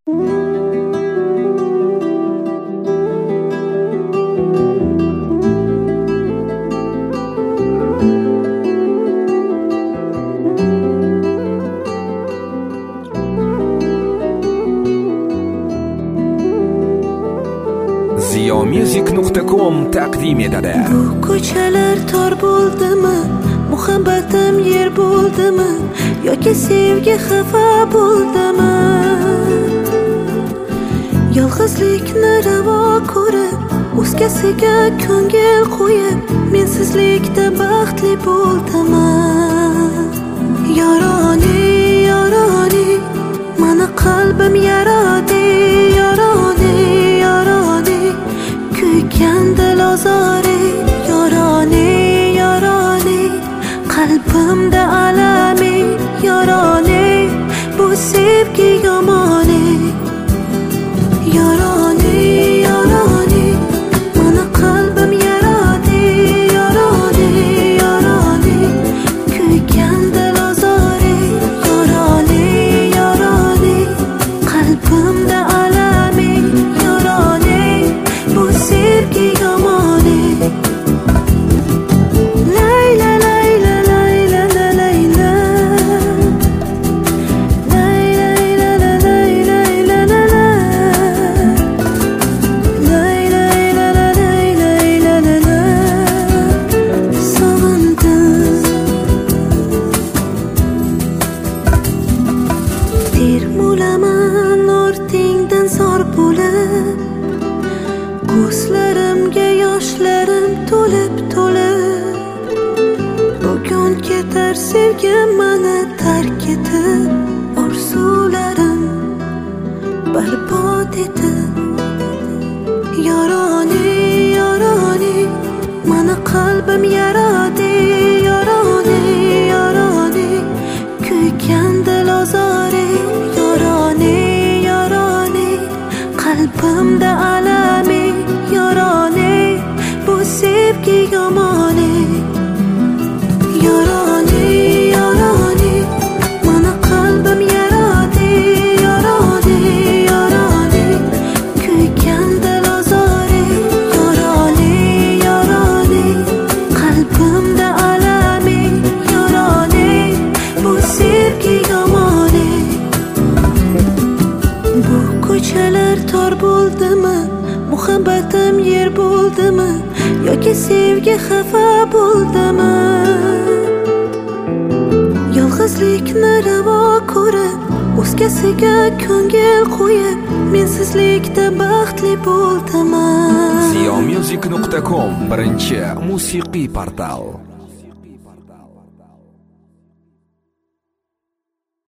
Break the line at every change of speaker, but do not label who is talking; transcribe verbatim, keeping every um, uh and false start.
ziyomusic nuqta com taqdim etadi.
Bu ko'chalar tor bo'ldimi, muhabbatim yer bo'ldimi, yoki sevgi xafa bo'ldimi? Yolg'izlikni ravo ko'rib, o'zgasiga ko'ngil qo'yib, mensizlikda baxtli bo'ldimi? Yoroni, yoroni, mani qalbim yarodi, yoroni, yoroni, kuygan dil ozori, yoroni, yoroni, qalbimda alami, yoroni, bu sevgi yomoni. Yoroni, yoroni, mani qalbim yarodi, yoroni, yoroni, kuygan dil ozori, yoroni, yoroni, qalbimda alami, yoroni, bu sevgi yomoni. Layla, layla, layla, layla, ko'zlarimga yoshlarim to'lib to'lib, bugun ketar sevgim mani tark etib, orzularim barbod etib. Yoroni, yoroni, mani qalbim yarodi, yoroni, yoroni, kuygan dil ozori, yoroni, yoroni, qalbimda alami, yoroni, bu sevgi yomoni. Yoroni, yoroni, mani qalbim yarodi, yoroni, yoroni, kuygan dil ozori, yoroni, yoroni, qalbimda alami, yoroni, bu sevgi yomoni. Bu ko'chalar tor bo'ldimi, muhabbatim yer bo'ldimi, yoki sevgi xafa bo'ldimi? Yolg'izlikni ravo ko'rib, o'zgasiga ko'ngil qo'yib, mensizlikda baxtli bo'ldimi?
ziyomusic nuqta com birinchi musiqiy portal.